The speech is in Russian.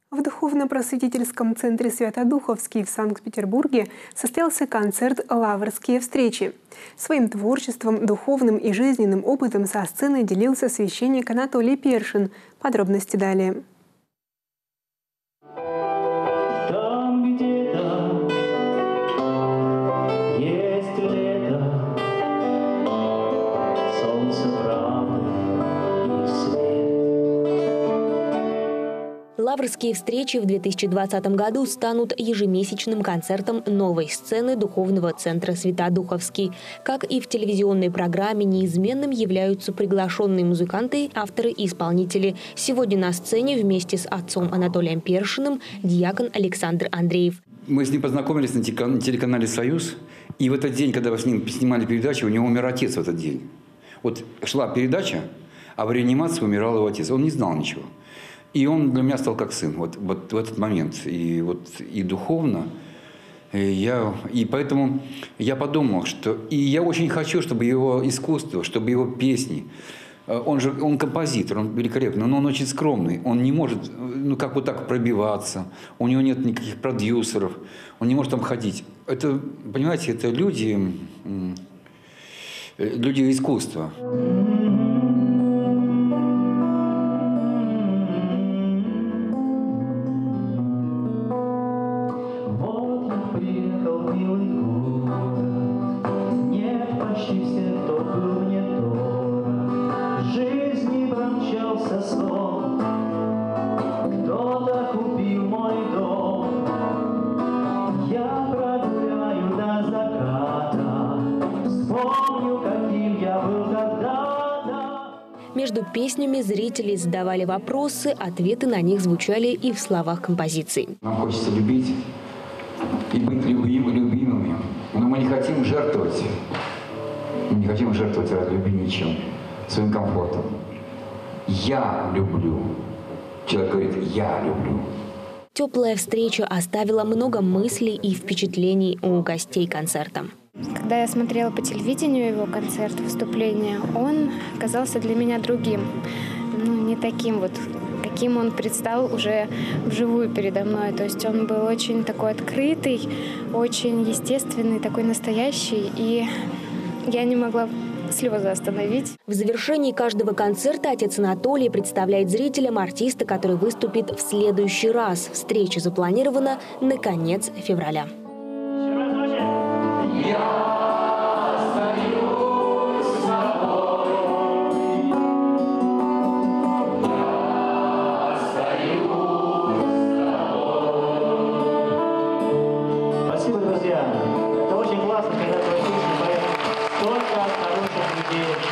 В духовно-просветительском центре Свято-Духовский в Санкт-Петербурге состоялся концерт «Лаврские встречи». Своим творчеством, духовным и жизненным опытом со сцены делился священник Анатолий Першин. Подробности далее. Лаврские встречи в 2020 году станут ежемесячным концертом новой сцены Духовного центра Свято-Духовский. Как и в телевизионной программе, неизменным являются приглашенные музыканты, авторы и исполнители. Сегодня на сцене вместе с отцом Анатолием Першиным диакон Александр Андреев. Мы с ним познакомились на телеканале «Союз». И в этот день, когда мы с ним снимали передачу, у него умер отец в этот день. Вот шла передача, а в реанимации умирал его отец. Он не знал ничего. И он для меня стал как сын вот в этот момент. И духовно. И поэтому я подумал, что... И я очень хочу, чтобы его искусство, чтобы его песни... Он композитор, он великолепный, но он очень скромный. Он не может, как вот так пробиваться. У него нет никаких продюсеров. Он не может там ходить. Это, понимаете, это люди искусства. Между песнями зрители задавали вопросы, ответы на них звучали и в словах композиции. Нам хочется любить и быть любимыми, но мы не хотим жертвовать. Мы не хотим жертвовать ради любви ничем, своим комфортом. Я люблю. Человек говорит «я люблю». Теплая встреча оставила много мыслей и впечатлений у гостей концерта. Когда я смотрела по телевидению его концерт, выступление, он казался для меня другим. Не таким вот, каким он предстал уже вживую передо мной. То есть он был очень такой открытый, очень естественный, такой настоящий. И я не могла слезы остановить. В завершении каждого концерта отец Анатолий представляет зрителям артиста, который выступит в следующий раз. Встреча запланирована на конец февраля. Спасибо, друзья. Это очень классно, когда твои песни поют столько хороших людей.